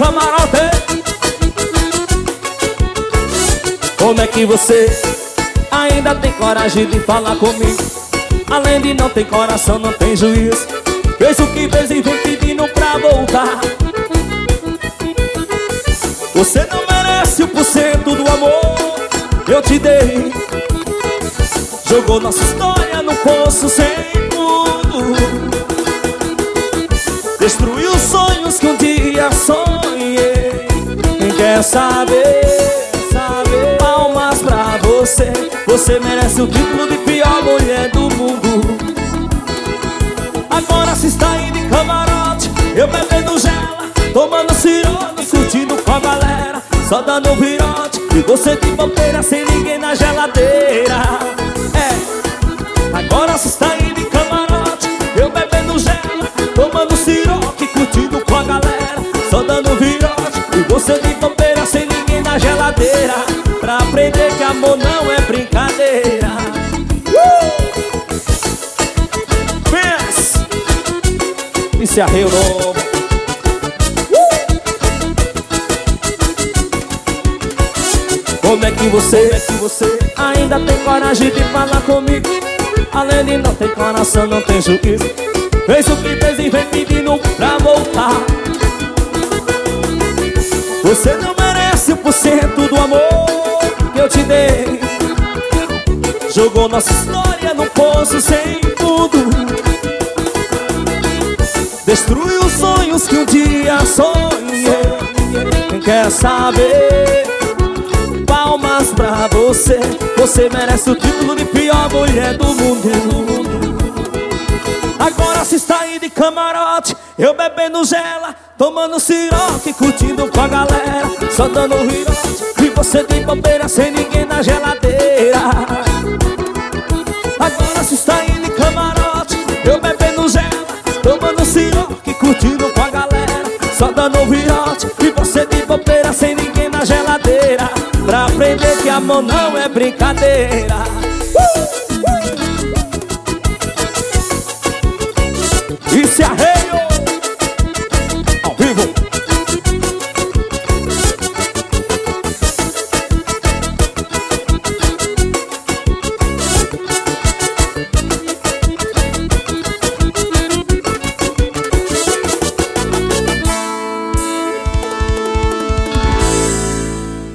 camarote. Como é que você ainda tem coragem de falar comigo? Além de não ter coração, não tem juízo. Fez o que fez e vem pedindo pra voltar. Você não merece 1% do amor que eu te dei. Jogou nossa história no poço sem fundo. Destruiu os sonhos que um dia sonhei. Quem quer saber, saber. Palmas pra você. Você merece o título de pior mulher do mundo. Agora se está indo em camarote, eu bebendo gela, tomando siroque, curtindo com a galera, só dando virote. E você de bobeira sem ninguém na geladeira. Agora se está indo em camarote, eu bebendo gela, tomando siroque, curtindo com a galera, só dando virote. E você de bobeira sem ninguém na geladeira, pra aprender que amor não é brincadeira. Pensa! E se arreio novo. Como é que você ainda tem coragem de falar comigo? Além de não ter coração, não tem juízo. Fez o que fez e vem pedindo pra voltar. Você não merece 1% do amor que eu te dei. Jogou nossa história no poço sem fundo. Destruiu os sonhos que um dia sonhei. Quem quer saber? Palmas pra você. Você merece o título de pior mulher do mundo. Agora se está indo de camarote, eu bebendo gela, tomando siroque, curtindo com a galera, só dando virote. E você de bobeira sem ninguém na geladeira. Agora se está indo de camarote, eu bebendo gela, tomando siroque, curtindo com a galera, só dando virote. E você de bobeira sem ninguém na geladeira, pra aprender que amor não é brincadeira.